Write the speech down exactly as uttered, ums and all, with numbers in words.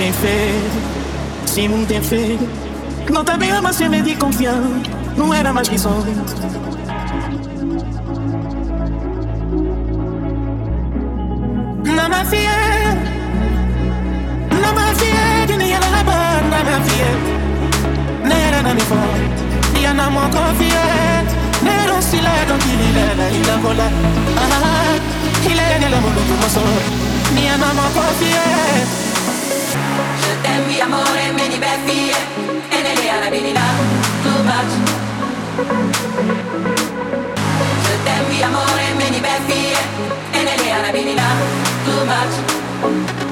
tem feito, sim, muito tem feito. Não tá bem, mas você me de confiar. Não era mais que sonho. Não me fiel, não me fiel, nem ela na banda, não me fiel. Nem era na minha voz, e a não me confiar. Nem era um silêncio que lhe leva e la vola. Ah, il est nel mondo come sono, ni a non me confiar. Je t'aime, mi amore, me di beffie, e nelle arabili là, too much. Je t'aime, mi amore, me di beffie, e nelle arabili là, too much.